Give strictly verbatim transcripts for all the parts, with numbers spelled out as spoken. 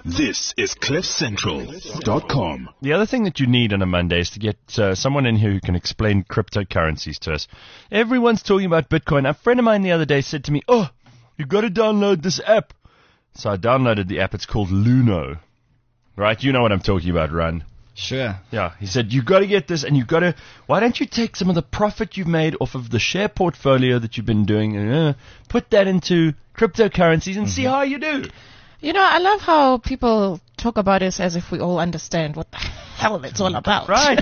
This is cliff central dot com. The other thing that you need on a Monday is to get uh, someone in here who can explain cryptocurrencies to us. Everyone's talking about Bitcoin. A friend of mine the other day said to me, oh, you've got to download this app. So I downloaded the app. It's called Luno. Right? You know what I'm talking about, Run. Sure. Yeah. He said, you've got to get this, and you've got to, why don't you take some of the profit you've made off of the share portfolio that you've been doing and uh, put that into cryptocurrencies and mm-hmm. see how you do. You know, I love how people talk about this as if we all understand what the hell it's all about. Right.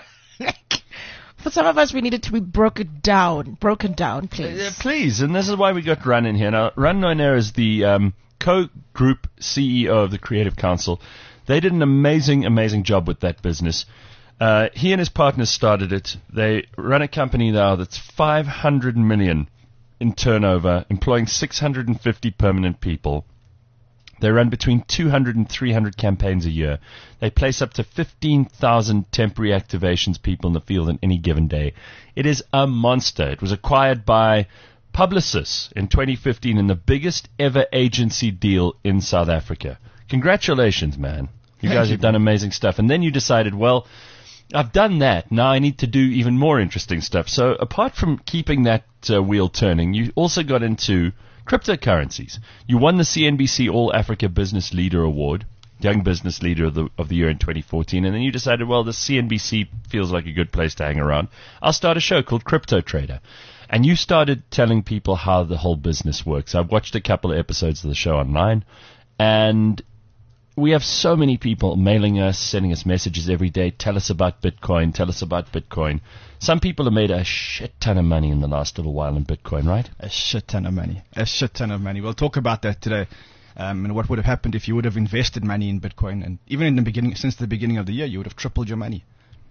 For some of us, we need it to be broken down. Broken down, please. Uh, please. And this is why we got Run in here. Now, Run Noiner is the um, co-group C E O of the Creative Council. They did an amazing, amazing job with that business. Uh, he and his partners started it. They run a company now that's five hundred million in turnover, employing six hundred fifty permanent people. They run between two hundred and three hundred campaigns a year. They place up to fifteen thousand temporary activations people in the field on any given day. It is a monster. It was acquired by Publicis in twenty fifteen in the biggest ever agency deal in South Africa. Congratulations, man. You guys have done amazing stuff. And then you decided, well, I've done that. Now I need to do even more interesting stuff. So apart from keeping that uh, wheel turning, you also got into cryptocurrencies. You won the C N B C All Africa Business Leader Award, Young Business Leader of the of the Year in twenty fourteen, and then you decided, well, the C N B C feels like a good place to hang around. I'll start a show called Crypto Trader. And you started telling people how the whole business works. I've watched a couple of episodes of the show online, and we have so many people mailing us, sending us messages every day. Tell us about Bitcoin. Tell us about Bitcoin. Some people have made a shit ton of money in the last little while in Bitcoin, right? A shit ton of money. A shit ton of money. We'll talk about that today. Um, and what would have happened if you would have invested money in Bitcoin. And even in the beginning, since the beginning of the year, you would have tripled your money.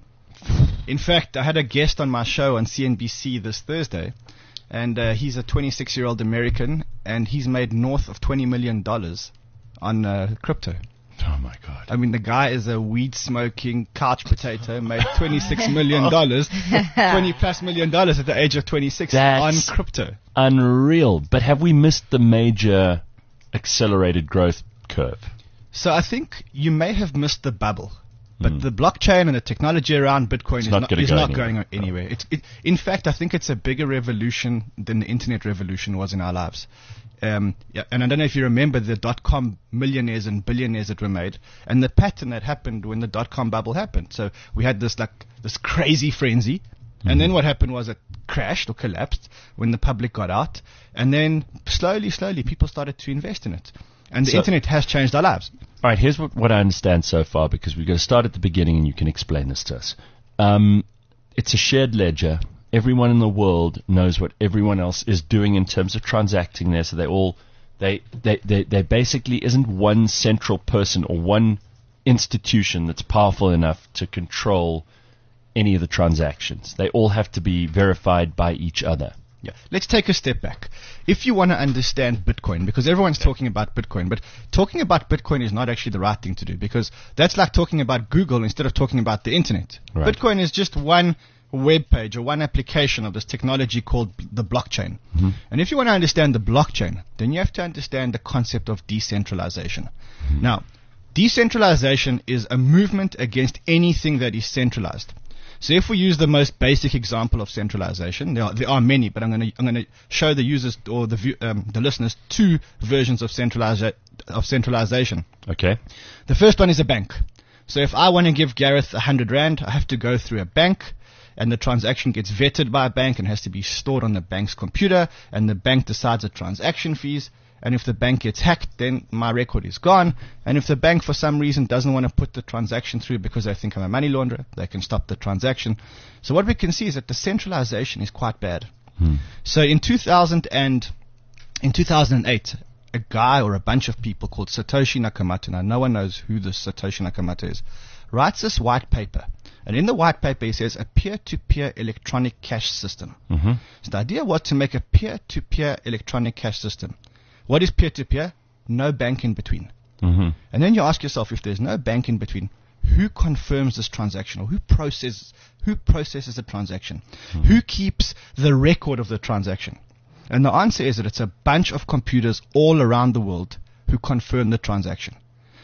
In fact, I had a guest on my show on C N B C this Thursday. And uh, he's a twenty-six-year-old American. And he's made north of twenty million dollars on uh, crypto. Oh, my God. I mean, the guy is a weed-smoking couch potato, made twenty-six million dollars, twenty plus million dollars at the age of twenty-six That's on crypto. Unreal. But have we missed the major accelerated growth curve? So I think you may have missed the bubble. But mm. the blockchain and the technology around Bitcoin it's is not, not, is is go not anywhere. going anywhere. It's, it, in fact, I think it's a bigger revolution than the internet revolution was in our lives. Um, yeah, and I don't know if you remember the dot-com millionaires and billionaires that were made, and the pattern that happened when the dot-com bubble happened. So we had this like this crazy frenzy, mm-hmm. and then what happened was it crashed or collapsed when the public got out, and then slowly, slowly people started to invest in it. And the so, internet has changed our lives. All right, here's what, what I understand so far, because we're going to start at the beginning and you can explain this to us. Um, it's a shared ledger. Everyone in the world knows what everyone else is doing in terms of transacting there, so they all, they, they, they, they basically isn't one central person or one institution that's powerful enough to control any of the transactions. They all have to be verified by each other. Yeah. Let's take a step back. If you want to understand Bitcoin, because everyone's talking about Bitcoin, but talking about Bitcoin is not actually the right thing to do, because that's like talking about Google instead of talking about the internet. Right. Bitcoin is just one web page or one application of this technology called the blockchain. Mm-hmm. And if you want to understand the blockchain, then you have to understand the concept of decentralization. Mm-hmm. Now, decentralization is a movement against anything that is centralized. So if we use the most basic example of centralization, there are, there are many, but I'm going to I'm going to show the users or the view, um, the listeners two versions of centraliza- of centralization. Okay. The first one is a bank. So if I want to give Gareth a hundred rand, I have to go through a bank, and the transaction gets vetted by a bank and has to be stored on the bank's computer, and the bank decides the transaction fees. And if the bank gets hacked, then my record is gone. And if the bank for some reason doesn't want to put the transaction through because they think I'm a money launderer, they can stop the transaction. So what we can see is that the centralization is quite bad. Hmm. So in two thousand and in two thousand eight, a guy or a bunch of people called Satoshi Nakamoto, now no one knows who this Satoshi Nakamoto is, writes this white paper. And in the white paper, he says a peer-to-peer electronic cash system. Mm-hmm. So the idea was to make a peer-to-peer electronic cash system. What is peer-to-peer? No bank in between. Mm-hmm. And then you ask yourself, if there's no bank in between, who confirms this transaction, or who processes who processes the transaction? Mm-hmm. Who keeps the record of the transaction? And the answer is that it's a bunch of computers all around the world who confirm the transaction.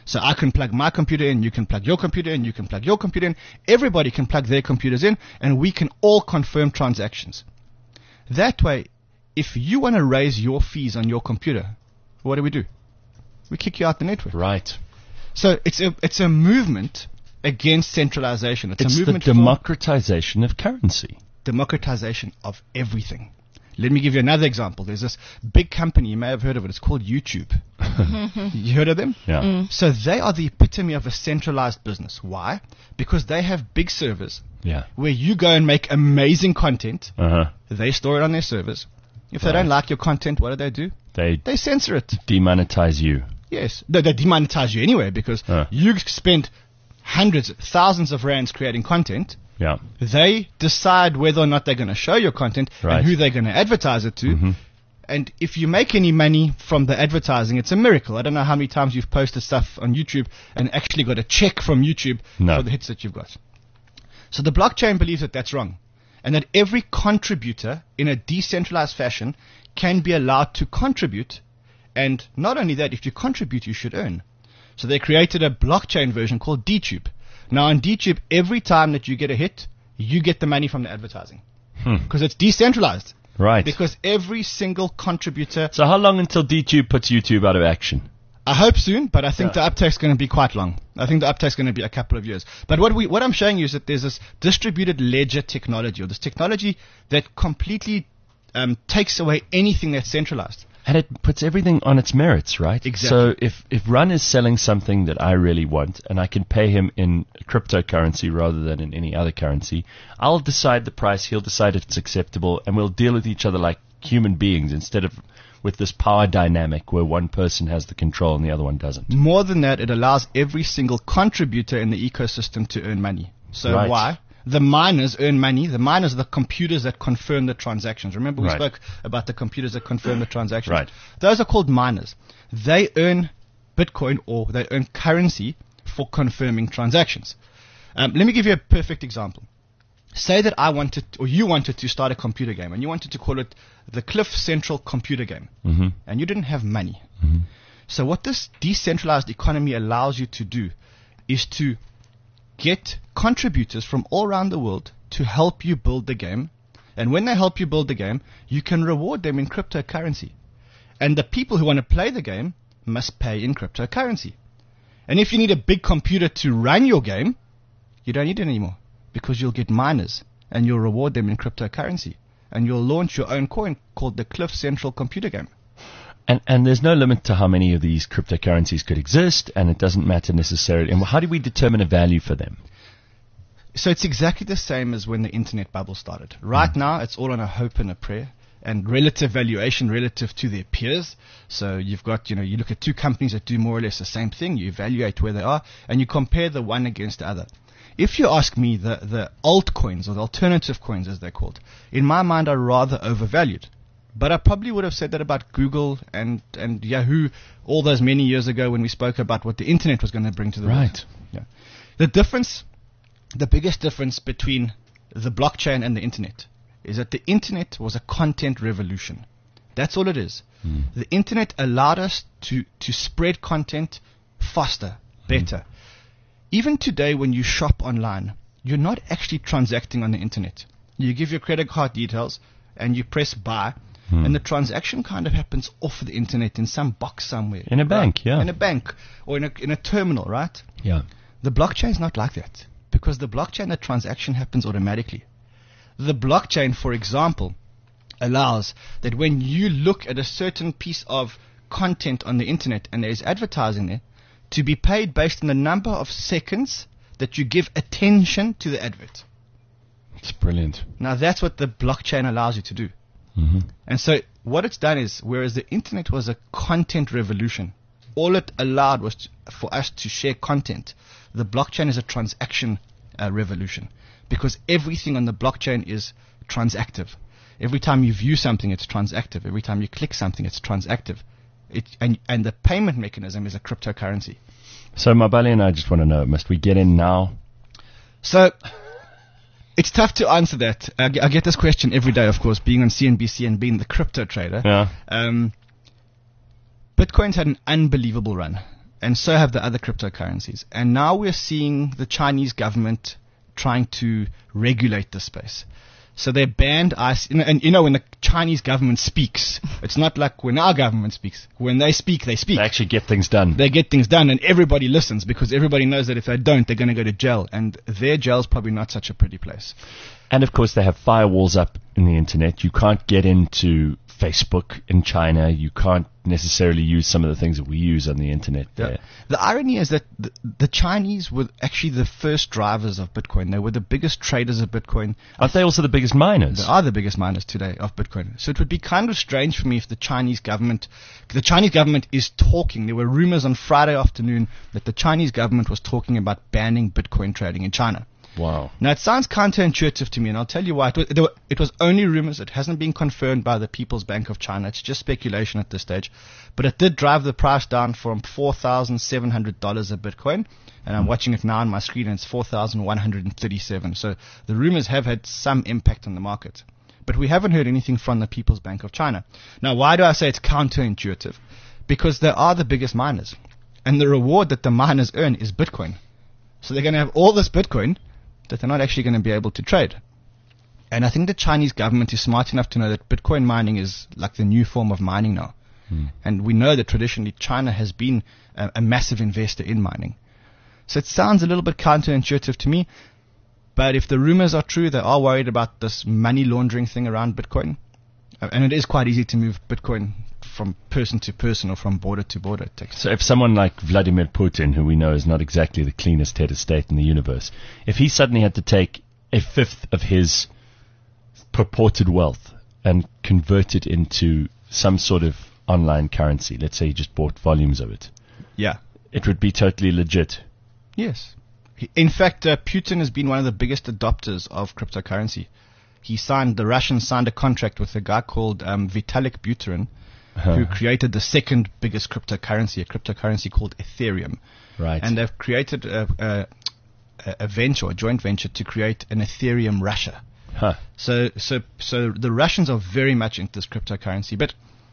So I can plug my computer in, you can plug your computer in, you can plug your computer in. Everybody can plug their computers in, and we can all confirm transactions. That way, if you want to raise your fees on your computer, what do we do? We kick you out the network. Right. So it's a it's a movement against centralization. It's, It's a the movement for democratization of currency. democratization of everything. Let me give you another example. There's this big company, you may have heard of it, it's called YouTube. You heard of them? Yeah. So they are the epitome of a centralized business. Why? Because they have big servers Yeah. where you go and make amazing content. Uh-huh. They store it on their servers. If they Right. don't like your content, what do they do? They They censor it. demonetize you. Yes. They, they demonetize you anyway because Huh. you spend hundreds, thousands of rands creating content. Yeah. They decide whether or not they're going to show your content Right. and who they're going to advertise it to. Mhm. And if you make any money from the advertising, it's a miracle. I don't know how many times you've posted stuff on YouTube and actually got a check from YouTube No. for the hits that you've got. So the blockchain believes that that's wrong, and that every contributor in a decentralized fashion can be allowed to contribute. And not only that, if you contribute, you should earn. So they created a blockchain version called DTube. Now on DTube, every time that you get a hit, you get the money from the advertising. Hmm. Because it's decentralized. Right. Because every single contributor, So how long until DTube puts YouTube out of action? I hope soon, but I think Yeah. the uptake's going to be quite long. I think the uptake's going to be a couple of years. But what we, what I'm showing you is that there's this distributed ledger technology, or this technology that completely um, takes away anything that's centralized. And it puts everything on its merits, right? Exactly. So if, if Run is selling something that I really want and I can pay him in cryptocurrency rather than in any other currency, I'll decide the price, he'll decide if it's acceptable, and we'll deal with each other like human beings instead of with this power dynamic where one person has the control and the other one doesn't. More than that, it allows every single contributor in the ecosystem to earn money. So Right. why? The miners earn money. The miners are the computers that confirm the transactions. Remember we Right. spoke about the computers that confirm the transactions? Right. Those are called miners. They earn Bitcoin, or they earn currency for confirming transactions. Um, let me give you a perfect example. Say that I wanted, or you wanted to start a computer game, and you wanted to call it the Cliff Central Computer Game, Mm-hmm. and you didn't have money. Mhm. So what this decentralized economy allows you to do is to get contributors from all around the world to help you build the game. And when they help you build the game, you can reward them in cryptocurrency. And the people who want to play the game must pay in cryptocurrency. And if you need a big computer to run your game, you don't need it anymore, because you'll get miners and you'll reward them in cryptocurrency. And you'll launch your own coin called the Cliff Central Computer Game. And and there's no limit to how many of these cryptocurrencies could exist, and it doesn't matter necessarily. And how do we determine a value for them? So it's exactly the same as when the internet bubble started. Right now, it's all on a hope and a prayer, and relative valuation relative to their peers. So you've got, you know, you look at two companies that do more or less the same thing, you evaluate where they are, and you compare the one against the other. If you ask me, the, the altcoins, or the alternative coins as they're called, in my mind are rather overvalued. But I probably would have said that about Google and, and Yahoo all those many years ago when we spoke about what the internet was going to bring to the world. Right. Yeah. The difference, the biggest difference between the blockchain and the internet is that the internet was a content revolution. That's all it is. Mm. The internet allowed us to, to spread content faster, better. Even today when you shop online, you're not actually transacting on the internet. You give your credit card details and you press buy, Hmm. and the transaction kind of happens off the internet in some box somewhere. In a bank, right? yeah. In a bank or in a, in a terminal, right? Yeah. The blockchain is not like that, because the blockchain, the transaction happens automatically. The blockchain, for example, allows that when you look at a certain piece of content on the internet and there's advertising there, to be paid based on the number of seconds that you give attention to the advert. It's brilliant. Now that's what the blockchain allows you to do. Mm-hmm. And so what it's done is, whereas the internet was a content revolution, all it allowed was to, for us to share content. The blockchain is a transaction uh, revolution, because everything on the blockchain is transactive. Every time you view something, it's transactive. Every time you click something, it's transactive. It, and, and the payment mechanism is a cryptocurrency. So Mabali and I just want to know, must we get in now? So it's tough to answer that. I, g- I get this question every day, of course, being on C N B C and being the crypto trader. Yeah. Um, Bitcoin's had an unbelievable run. and so have the other cryptocurrencies. And now we're seeing the Chinese government trying to regulate the space. So they banned I C O, and you know, when the Chinese government speaks, it's not like when our government speaks. When they speak, they speak. They actually get things done. They get things done, and everybody listens because everybody knows that if they don't, they're going to go to jail. And their jail's probably not such a pretty place. And of course, they have firewalls up in the internet. You can't get into Facebook in China. You can't necessarily use some of the things that we use on the internet there. Yeah. The irony is that the, the Chinese were actually the first drivers of Bitcoin. They were the biggest traders of Bitcoin. Aren't they also the biggest miners? They are the biggest miners today of Bitcoin. So it would be kind of strange for me if the Chinese government, the Chinese government is talking. There were rumors on Friday afternoon that the Chinese government was talking about banning Bitcoin trading in China. Wow. Now, it sounds counterintuitive to me, and I'll tell you why. It was, it, it was only rumors. It hasn't been confirmed by the People's Bank of China. It's just speculation at this stage. But it did drive the price down from four thousand seven hundred dollars a Bitcoin, and I'm watching it now on my screen, and it's four thousand one hundred thirty-seven dollars. So the rumors have had some impact on the market. But we haven't heard anything from the People's Bank of China. Now, why do I say it's counterintuitive? Because they are the biggest miners, and the reward that the miners earn is Bitcoin. So they're going to have all this Bitcoin that they're not actually going to be able to trade. And I think the Chinese government is smart enough to know that Bitcoin mining is like the new form of mining now. Hmm. And we know that traditionally China has been a, a massive investor in mining. So it sounds a little bit counterintuitive to me. But if the rumors are true, they are worried about this money laundering thing around Bitcoin. Uh, and it is quite easy to move Bitcoin from person to person or from border to border. So if someone like Vladimir Putin, who we know is not exactly the cleanest head of state in the universe, if he suddenly had to take a fifth of his purported wealth and convert it into some sort of online currency, let's say he just bought volumes of it, yeah, it would be totally legit. Yes. In fact, uh, Putin has been one of the biggest adopters of cryptocurrency. He signed, the Russians signed a contract with a guy called um, Vitalik Buterin, uh-huh. who created the second biggest cryptocurrency, a cryptocurrency called Ethereum. Right. And they've created a, a, a venture, a joint venture, to create an Ethereum Russia. Huh. So, so, so the Russians are very much into this cryptocurrency. But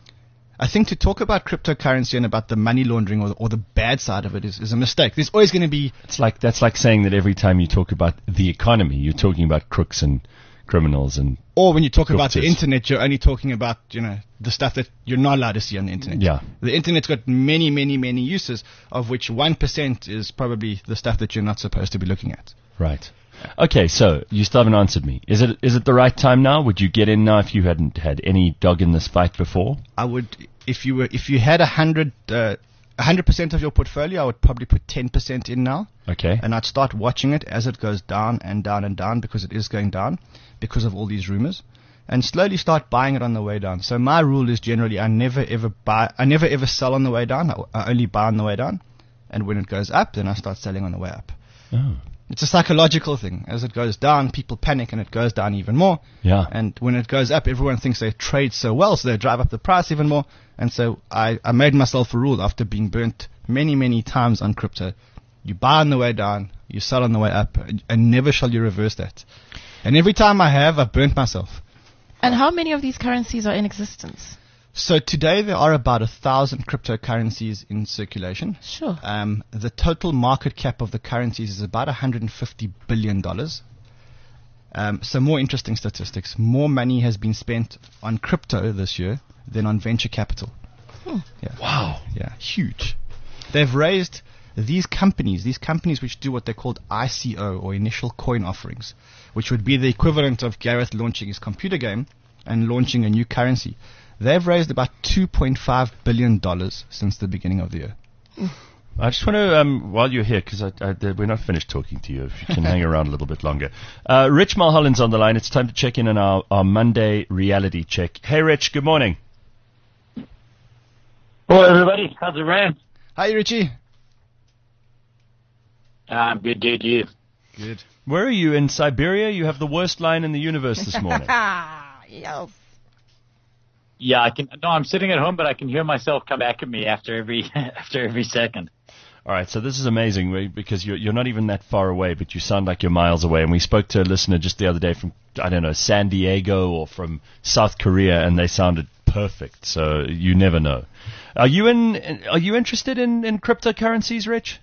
I think to talk about cryptocurrency and about the money laundering or, or the bad side of it is, is a mistake. There's always going to be... It's like, that's like saying that every time you talk about the economy, you're talking about crooks and criminals and... Or when you talk about the internet, you're only talking about, you know, the stuff that you're not allowed to see on the internet. Yeah. The internet's got many, many, many uses, of which one percent is probably the stuff that you're not supposed to be looking at. Right. Okay, so you still haven't answered me. Is it is it the right time now? Would you get in now if you hadn't had any dog in this fight before? I would, if you were, if you had a hundred, uh, a hundred percent of your portfolio, I would probably put ten percent in now. Okay. And I'd start watching it as it goes down and down and down, because it is going down because of all these rumors, and slowly start buying it on the way down. So my rule is generally I never ever buy, I never ever sell on the way down. I, I only buy on the way down, and when it goes up, then I start selling on the way up. Oh. It's a psychological thing. As it goes down, people panic, and it goes down even more. Yeah. And when it goes up, everyone thinks they trade so well, so they drive up the price even more. And so I, I made myself a rule after being burnt many, many times on crypto. You buy on the way down, you sell on the way up, and never shall you reverse that. And every time I have, I've burnt myself. And how many of these currencies are in existence? So today there are about a thousand cryptocurrencies in circulation. Sure. Um, the total market cap of the currencies is about one hundred fifty billion dollars. Um, some more interesting statistics. More money has been spent on crypto this year than on venture capital. Hmm. Yeah. Wow. Yeah, huge. They've raised these companies, these companies which do what they called I C O, or initial coin offerings, which would be the equivalent of Gareth launching his computer game and launching a new currency. They've raised about two point five billion dollars since the beginning of the year. I just want to, um, while you're here, because I, I, we're not finished talking to you, if you can hang around a little bit longer. Uh, Rich Mulholland's on the line. It's time to check in on our, our Monday reality check. Hey, Rich, good morning. Hello, everybody. How's it going? Hi, Richie. I'm good, dude. You? Good. Where are you? In Siberia? You have the worst line in the universe this morning. Yes. Yeah, I can. No, I'm sitting at home, but I can hear myself come back at me after every after every second. All right, so this is amazing because you're, you're not even that far away, but you sound like you're miles away. And we spoke to a listener just the other day from, I don't know, San Diego or from South Korea, and they sounded perfect. So you never know. Are you in? Are you interested in, in cryptocurrencies, Rich?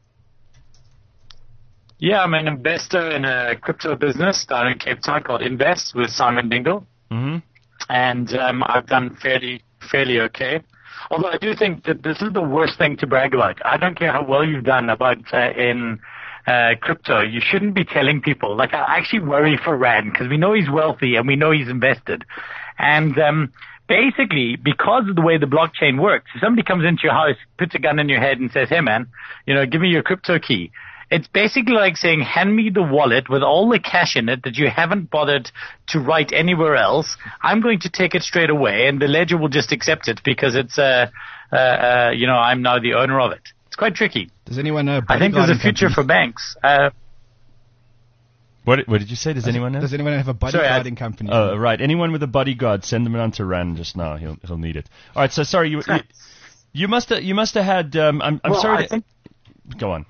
Yeah, I'm an investor in a crypto business down in Cape Town called Invest with Simon Dingle. Mm-hmm. And um, I've done fairly fairly okay. Although I do think that this is the worst thing to brag about. I don't care how well you've done about uh, in uh, crypto. You shouldn't be telling people. Like, I actually worry for Rand because we know he's wealthy and we know he's invested. And um, basically, because of the way the blockchain works, if somebody comes into your house, puts a gun in your head and says, hey, man, you know, give me your crypto key. It's basically like saying, hand me the wallet with all the cash in it that you haven't bothered to write anywhere else. I'm going to take it straight away, and the ledger will just accept it because it's, uh, uh, uh, you know, I'm now the owner of it. It's quite tricky. Does anyone know? I think there's a future company? for banks. Uh, What, what did you say? Does, does anyone know? Does anyone have a bodyguarding sorry, I, company? Oh, right. Anyone with a bodyguard, send them on to Rand just now. He'll he'll need it. All right. So sorry, you you, you must have you must have had. Um, I'm I'm well, sorry. I To, think, go on.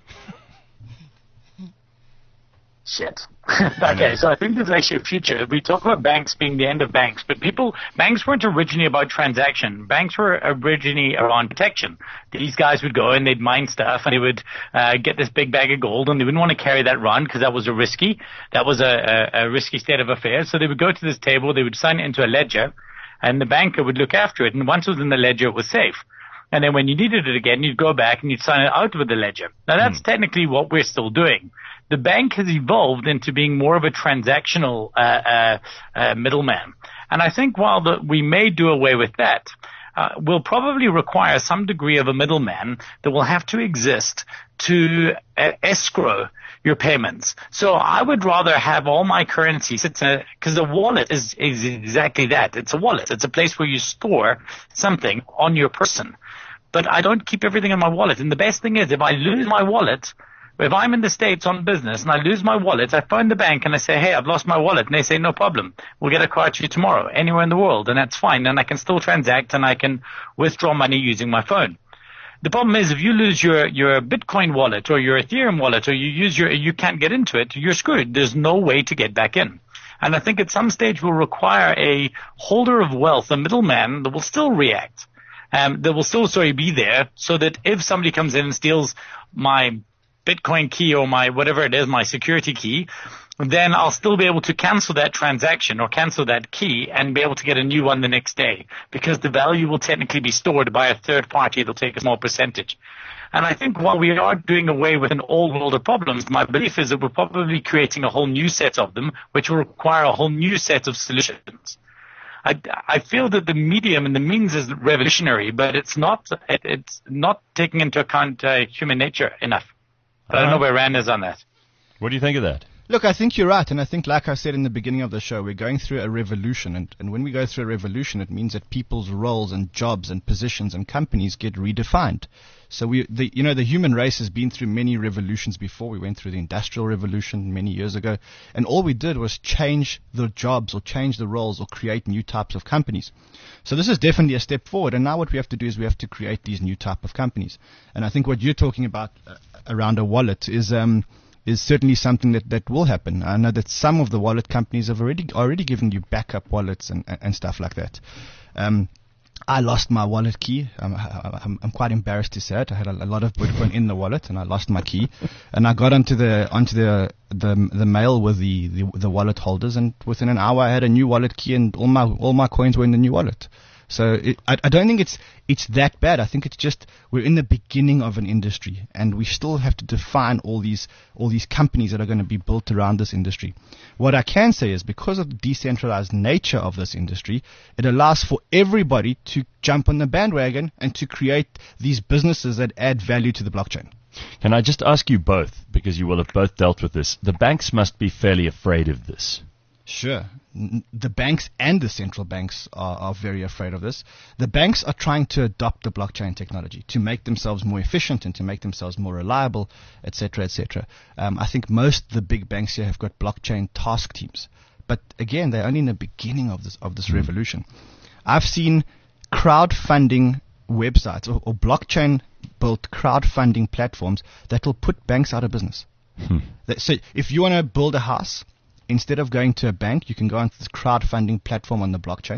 Shit. Okay, so I think there's actually a future. We talk about banks being the end of banks, but people, banks weren't originally about transaction. Banks were originally around protection. These guys would go and they'd mine stuff and they would uh, get this big bag of gold and they wouldn't want to carry that around because that was a risky, that was a, a, a risky state of affairs. So they would go to this table, they would sign it into a ledger and the banker would look after it. And once it was in the ledger, it was safe. And then when you needed it again, you'd go back and you'd sign it out with the ledger. Now that's mm. technically what we're still doing. The bank has evolved into being more of a transactional uh, uh, uh, middleman. And I think while the, we may do away with that, uh, we'll probably require some degree of a middleman that will have to exist to uh, escrow your payments. So I would rather have all my currency sit in a, because a wallet is, is exactly that. It's a wallet. It's a place where you store something on your person. But I don't keep everything in my wallet. And the best thing is if I lose my wallet, if I'm in the States on business and I lose my wallet, I phone the bank and I say, hey, I've lost my wallet. And they say, no problem. We'll get a card to you tomorrow, anywhere in the world. And that's fine. And I can still transact and I can withdraw money using my phone. The problem is if you lose your, your Bitcoin wallet or your Ethereum wallet or you use your, you can't get into it, you're screwed. There's no way to get back in. And I think at some stage we'll require a holder of wealth, a middleman that will still react. Um, that will still, sorry, be there so that if somebody comes in and steals my Bitcoin key or my whatever it is, my security key, then I'll still be able to cancel that transaction or cancel that key and be able to get a new one the next day because the value will technically be stored by a third party that'll take a small percentage. And I think while we are doing away with an old world of problems, my belief is that we're probably creating a whole new set of them, which will require a whole new set of solutions. I, I feel that the medium and the means is revolutionary, but it's not, it, it's not taking into account uh, human nature enough. But I don't know where Rand is on that. What do you think of that? Look, I think you're right. And I think, like I said in the beginning of the show, we're going through a revolution. And, and when we go through a revolution, it means that people's roles and jobs and positions and companies get redefined. So we, the, you know, the human race has been through many revolutions before. We went through the Industrial Revolution many years ago. And all we did was change the jobs or change the roles or create new types of companies. So this is definitely a step forward. And now what we have to do is we have to create these new type of companies. And I think what you're talking about uh, around a wallet is um, is certainly something that, that will happen. I know that some of the wallet companies have already already given you backup wallets and, and stuff like that. Um, I lost my wallet key. I'm, I'm, I'm quite embarrassed to say it. I had a, a lot of Bitcoin in the wallet, and I lost my key. And I got onto the onto the the, the mail with the, the the wallet holders, and within an hour, I had a new wallet key, and all my all my coins were in the new wallet. So it, I, I don't think it's it's that bad. I think it's just we're in the beginning of an industry, and we still have to define all these all these companies that are going to be built around this industry. What I can say is because of the decentralized nature of this industry, it allows for everybody to jump on the bandwagon and to create these businesses that add value to the blockchain. Can I just ask you both, because you will have both dealt with this, the banks must be fairly afraid of this. Sure. The banks and the central banks are, are very afraid of this. The banks are trying to adopt the blockchain technology to make themselves more efficient and to make themselves more reliable, et cetera, et cetera. Um, I think most of the big banks here have got blockchain task teams. But again, they're only in the beginning of this of this mm. revolution. I've seen crowdfunding websites or, or blockchain-built crowdfunding platforms that will put banks out of business. Hmm. That, so if you want to build a house, instead of going to a bank, you can go onto this crowdfunding platform on the blockchain,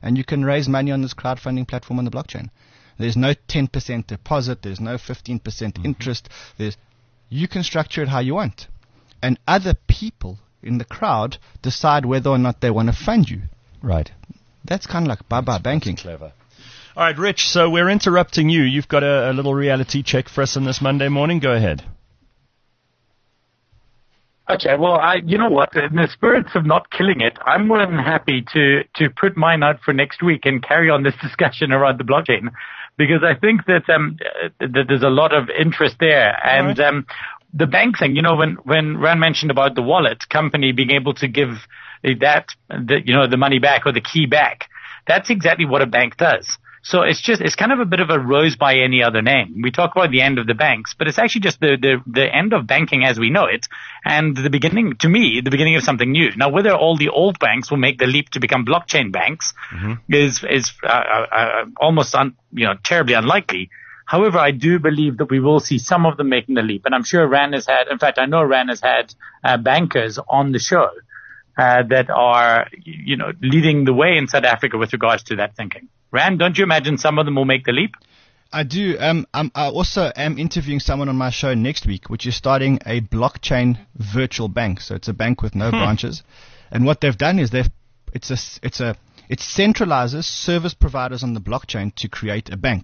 and you can raise money on this crowdfunding platform on the blockchain. There's no ten percent deposit. There's no fifteen percent mm-hmm. interest. There's, you can structure it how you want. And other people in the crowd decide whether or not they want to fund you. Right. That's kind of like bye-bye banking. That's clever. All right, Rich, so we're interrupting you. You've got a, a little reality check for us on this Monday morning. Go ahead. Okay, well, I, you know what? In the spirits of not killing it, I'm more than happy to, to put mine out for next week and carry on this discussion around the blockchain, because I think that, um, that there's a lot of interest there. And, right. um, the bank thing, you know, when, when Rand mentioned about the wallet company being able to give that, the, you know, the money back or the key back, that's exactly what a bank does. So it's just, it's kind of a bit of a rose by any other name. We talk about the end of the banks, but it's actually just the, the, the end of banking as we know it, and the beginning, to me, the beginning of something new. Now, whether all the old banks will make the leap to become blockchain banks mm-hmm. is, is, uh, uh, almost un, you know, terribly unlikely. However, I do believe that we will see some of them making the leap. And I'm sure Rand has had, in fact, I know Rand has had, uh, bankers on the show, uh, that are, you know, leading the way in South Africa with regards to that thinking. Rand, don't you imagine some of them will make the leap? I do. Um, I'm, I also am interviewing someone on my show next week, which is starting a blockchain virtual bank. So it's a bank with no hmm. branches. And what they've done is they've, it's a, it's a, it centralizes service providers on the blockchain to create a bank.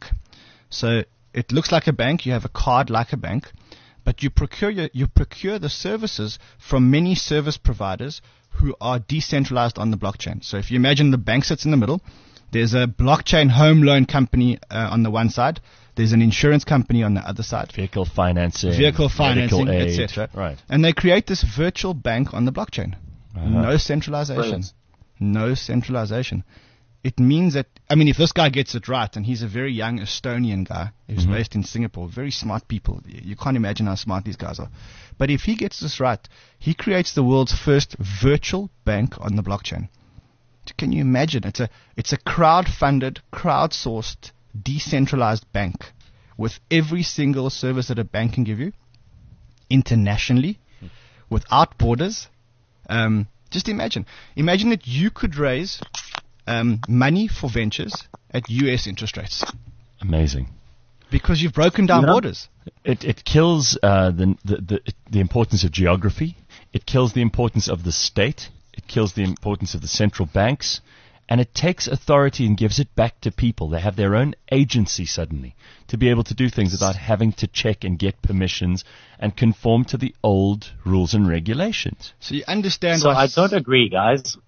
So it looks like a bank. You have a card like a bank, but you procure your, you procure the services from many service providers who are decentralized on the blockchain. So if you imagine the bank sits in the middle, there's a blockchain home loan company uh, on the one side. There's an insurance company on the other side. Vehicle financing. Vehicle financing, et cetera. Right. And they create this virtual bank on the blockchain. Uh-huh. No centralization. Brilliant. No centralization. It means that, I mean, if this guy gets it right, and he's a very young Estonian guy who's mm-hmm. based in Singapore, very smart people. You can't imagine how smart these guys are. But if he gets this right, he creates the world's first virtual bank on the blockchain. Can you imagine? It's a it's a crowd-funded, crowd-sourced, decentralized bank with every single service that a bank can give you, internationally, without borders. Um, just imagine. Imagine that you could raise um, money for ventures at U S interest rates. Amazing. Because you've broken down you know, borders. It it kills uh, the, the the the importance of geography. It kills the importance of the state. It kills the importance of the central banks, and it takes authority and gives it back to people. They have their own agency suddenly to be able to do things without having to check and get permissions and conform to the old rules and regulations. So you understand. So I don't agree, guys.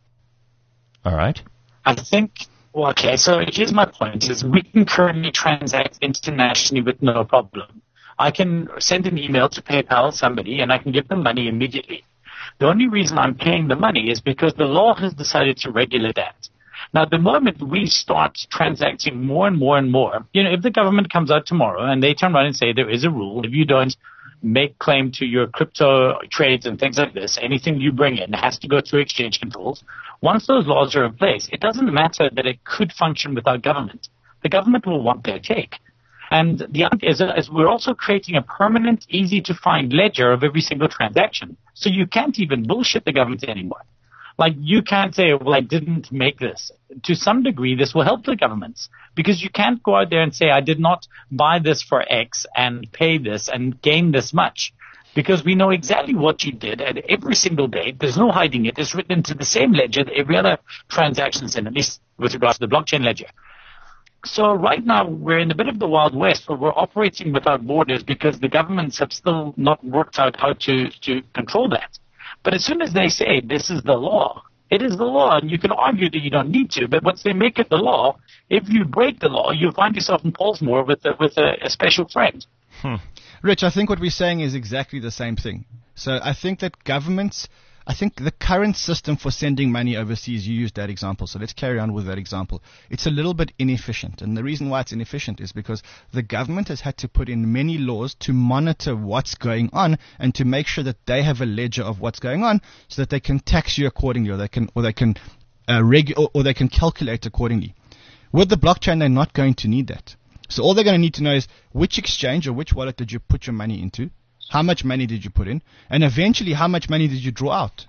All right. I think, well, okay, so here's my point, is we can currently transact internationally with no problem. I can send an email to PayPal somebody, and I can give them money immediately. The only reason I'm paying the money is because the law has decided to regulate that. Now, the moment we start transacting more and more and more, you know, if the government comes out tomorrow and they turn around and say there is a rule, if you don't make claim to your crypto trades and things like this, anything you bring in has to go through exchange controls. Once those laws are in place, it doesn't matter that it could function without government. The government will want their take. And the other is, is we're also creating a permanent, easy-to-find ledger of every single transaction. So you can't even bullshit the government anymore. Like, you can't say, well, I didn't make this. To some degree, this will help the governments, because you can't go out there and say, I did not buy this for X and pay this and gain this much, because we know exactly what you did at every single date. There's no hiding it. It's written into the same ledger that every other transaction is in, at least with regards to the blockchain ledger. So right now, we're in a bit of the Wild West where we're operating without borders because the governments have still not worked out how to, to control that. But as soon as they say this is the law, it is the law, and you can argue that you don't need to, but once they make it the law, if you break the law, you find yourself in Pollsmoor with a, with a, a special friend. Hmm. Rich, I think what we're saying is exactly the same thing. So I think that governments... I think the current system for sending money overseas, you used that example, so let's carry on with that example. It's a little bit inefficient, and the reason why it's inefficient is because the government has had to put in many laws to monitor what's going on and to make sure that they have a ledger of what's going on so that they can tax you accordingly, or they can, or they can, uh, regu- or, or they can calculate accordingly. With the blockchain, they're not going to need that. So all they're going to need to know is which exchange or which wallet did you put your money into, how much money did you put in, and eventually how much money did you draw out.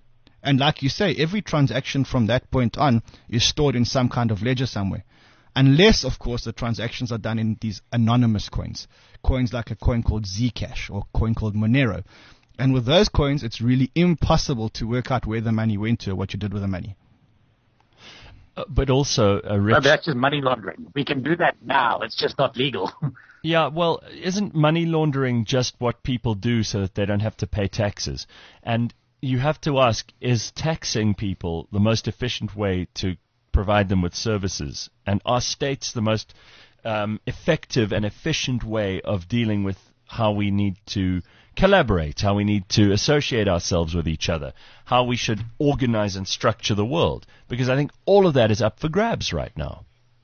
And like you say, every transaction from that point on is stored in some kind of ledger somewhere. Unless, of course, the transactions are done in these anonymous coins. Coins like a coin called Zcash or a coin called Monero. And with those coins, it's really impossible to work out where the money went to or what you did with the money. Uh, but also, uh, Rich, But that's just money laundering. We can do that now. It's just not legal. yeah, well, isn't money laundering just what people do so that they don't have to pay taxes? And you have to ask, is taxing people the most efficient way to provide them with services? And are states the most um, effective and efficient way of dealing with how we need to collaborate, how we need to associate ourselves with each other, how we should organize and structure the world? Because I think all of that is up for grabs right now.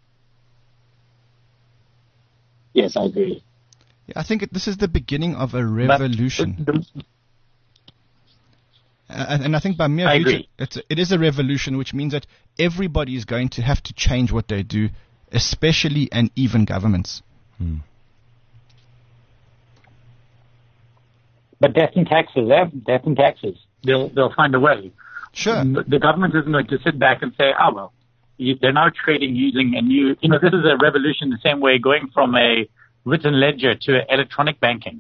Yes, I agree. Yeah, I think it, this is the beginning of a revolution. But the- Uh, and I think by mere I virtue, agree. it's, it is a revolution, which means that everybody is going to have to change what they do, especially and even governments. Hmm. But death and taxes, eh? Death and taxes. They'll they'll find a way. Sure. The the government isn't going to sit back and say, oh, well, you, they're now trading using a new, you know, this is a revolution the same way going from a written ledger to electronic banking.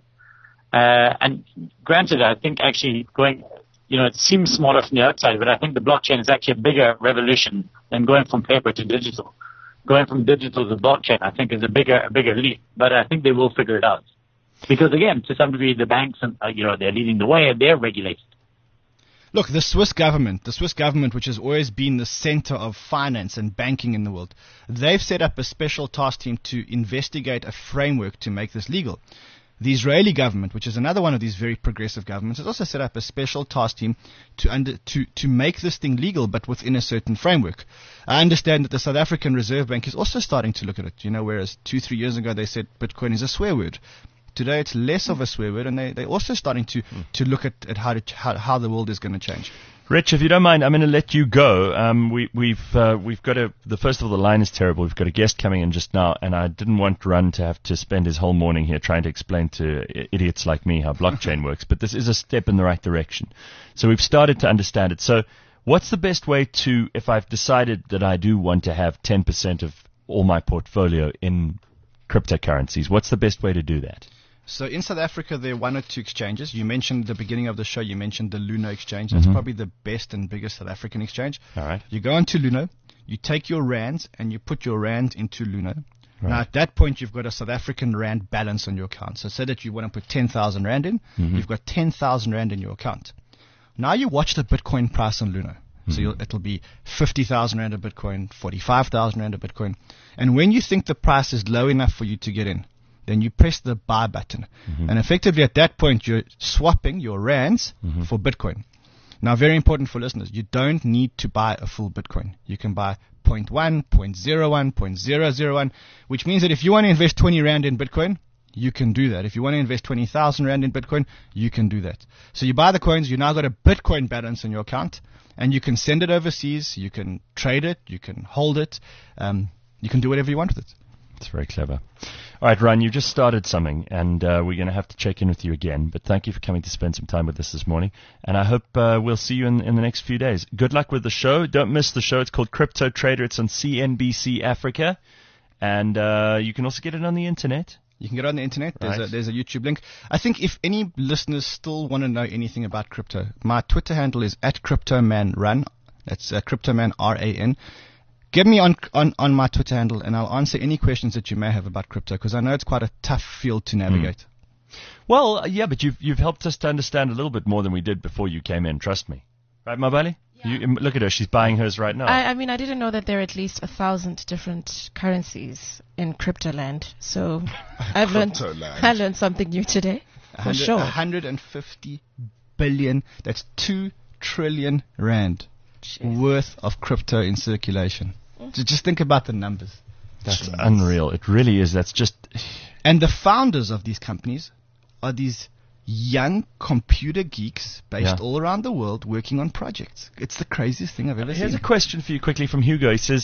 Uh, and granted, I think actually going, you know, it seems smaller from the outside, but I think the blockchain is actually a bigger revolution than going from paper to digital. Going from digital to blockchain, I think, is a bigger, a bigger leap. But I think they will figure it out. Because again, to some degree, the banks, and uh, you know, they're leading the way and they're regulated. Look, the Swiss government, the Swiss government, which has always been the center of finance and banking in the world, they've set up a special task team to investigate a framework to make this legal. The Israeli government, which is another one of these very progressive governments, has also set up a special task team to under, to, to make this thing legal, but within a certain framework. I understand that the South African Reserve Bank is also starting to look at it, you know, whereas two, three years ago they said Bitcoin is a swear word. Today it's less of a swear word, and they, they're also starting to, to look at, at how, to, how, how the world is going to change. Rich, if you don't mind, I'm going to let you go. Um, we, we've uh, we've got a the first of all, the line is terrible. We've got a guest coming in just now, and I didn't want Run to have to spend his whole morning here trying to explain to i- idiots like me how blockchain works. But this is a step in the right direction. So we've started to understand it. So what's the best way to, if I've decided that I do want to have ten percent of all my portfolio in cryptocurrencies, what's the best way to do that? So in South Africa, there are one or two exchanges. You mentioned at the beginning of the show, you mentioned the Luno exchange. That's probably the best and biggest South African exchange. All right. You go onto Luno, you take your rands, and you put your rand into Luno. Right. Now, at that point, you've got a South African rand balance on your account. So say that you want to put ten thousand rand in, you've got ten thousand rand in your account. Now you watch the Bitcoin price on Luno. So you'll, it'll be fifty thousand rand a Bitcoin, forty-five thousand rand a Bitcoin. And when you think the price is low enough for you to get in, then you press the buy button. Mm-hmm. And effectively at that point, you're swapping your rands mm-hmm. for Bitcoin. Now, very important for listeners, you don't need to buy a full Bitcoin. You can buy zero point one, zero point zero one, zero point zero zero one, which means that if you want to invest twenty rand in Bitcoin, you can do that. If you want to invest twenty thousand rand in Bitcoin, you can do that. So you buy the coins, you now got a Bitcoin balance in your account, and you can send it overseas, you can trade it, you can hold it, um, you can do whatever you want with it. It's very clever. All right, Ron, you just started something, and uh, we're going to have to check in with you again. But thank you for coming to spend some time with us this morning, and I hope uh, we'll see you in, in the next few days. Good luck with the show. Don't miss the show. It's called Crypto Trader. It's on C N B C Africa, and uh, you can also get it on the internet. You can get it on the internet. There's, Right. a, there's a YouTube link. I think if any listeners still want to know anything about crypto, my Twitter handle is at CryptoManRun. That's uh, CryptoMan R A N. Get me on, on, on my Twitter handle, and I'll answer any questions that you may have about crypto, because I know it's quite a tough field to navigate. Well, yeah, but you've you've helped us to understand a little bit more than we did before you came in. Trust me, right, Mabali? Yeah. You, look at her; she's buying hers right now. I, I mean, I didn't know that there are at least a thousand different currencies in Cryptoland. So I've learned Cryptoland. I learned something new today, for sure. one hundred fifty billion, that's two trillion rand Jeez. worth of crypto in circulation. So just think about the numbers. That's unreal. It really is. That's just. And the founders of these companies are these young computer geeks based Yeah. all around the world working on projects. It's the craziest thing I've ever Here's seen. a question for you quickly from Hugo. He says,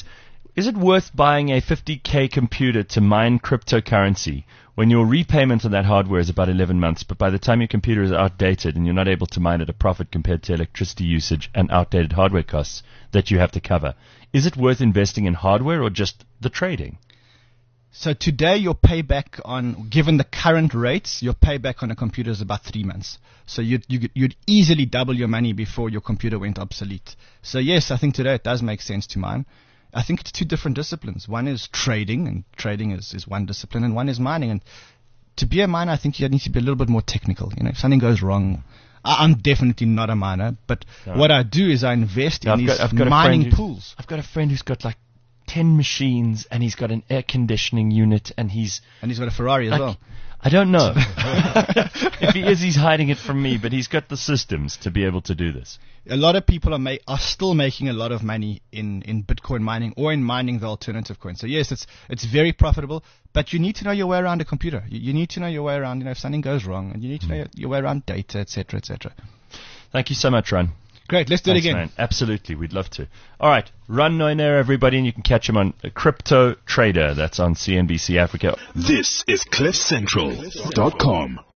is it worth buying a fifty K computer to mine cryptocurrency when your repayment on that hardware is about eleven months, but by the time your computer is outdated and you're not able to mine at a profit compared to electricity usage and outdated hardware costs that you have to cover? Is it worth investing in hardware or just the trading? So today your payback on, given the current rates, your payback on a computer is about three months. So you'd, you'd, you'd easily double your money before your computer went obsolete. So yes, I think today it does make sense to mine. I think it's two different disciplines. One is trading, and trading is, is one discipline, and one is mining. And to be a miner, I think you need to be a little bit more technical. You know, if something goes wrong, I, I'm definitely not a miner, but no. What I do is I invest no, in I've these got, I've got mining pools. I've got a friend who's got like ten machines, and he's got an air conditioning unit, and he's and he's got a Ferrari as like, well. I don't know. If he is, he's hiding it from me, but he's got the systems to be able to do this. A lot of people are ma- are still making a lot of money in, in Bitcoin mining or in mining the alternative coins. So yes, it's it's very profitable, but you need to know your way around a computer. You, you need to know your way around, you know, if something goes wrong, and you need to know your, your way around data, et cetera, et cetera. Thank you so much, Ron. Great, let's do Thanks, it again. Man. Absolutely, we'd love to. All right, Ron Noiner, everybody, and you can catch him on Crypto Trader. That's on C N B C Africa. This is cliff central dot com.